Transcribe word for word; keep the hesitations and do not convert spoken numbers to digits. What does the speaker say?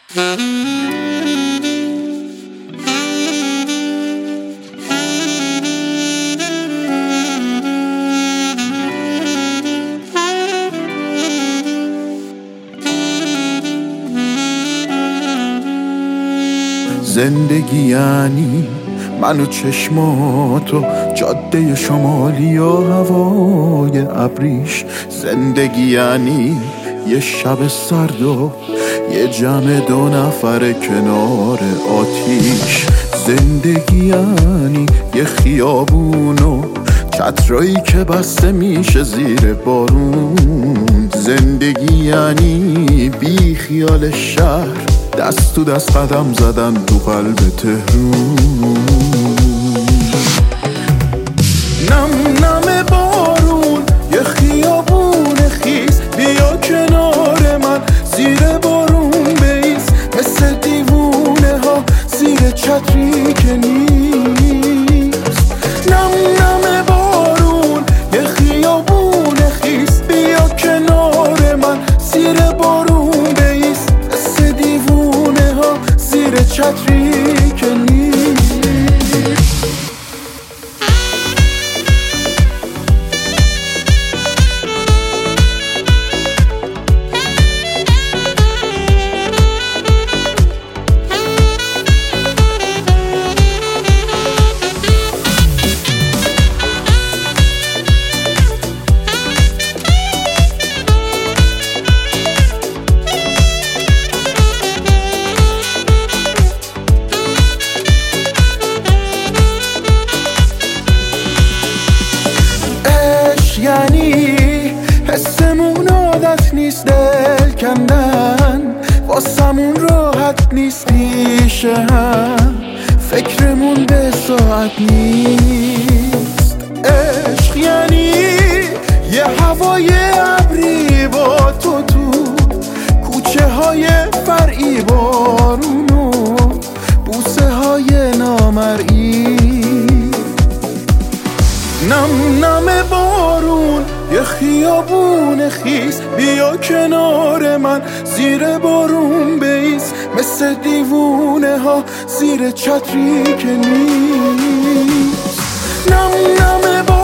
زندگی یعنی من و چشماتو، جاده شمالی و هوای ابریش. زندگی یعنی یه شب سرد و یه جمع دو نفر کنار آتیش. زندگی یعنی یه خیابون و چترایی که بسته میشه زیر بارون. زندگی یعنی بی خیال شهر، دست تو دست قدم زدن تو قلب تهرون. نم نم بارون یه خیابون خیس، بیا کنار من زیر بارون بیس. مثل دیوونه ها زیر چتری که نیست. نم نم بارون یه خیابون خیس، بیا کنار من زیر بارون بیس. مثل دیوونه ها زیر چتری که نیست. یعنی حسمون عادت نیست دل کندن، واسمون راحت نیست پیشه هم، فکرمون به ساعت نیست. عشق یعنی یه هوای ابری با تو تو کوچه های فرعی، بارون و بوسه های نامرئی. نم نم بارون یه خیابون خیس، بیا کنار من زیر بارون بیس. مثل دیوونه ها زیر چتری که نیست. نم نم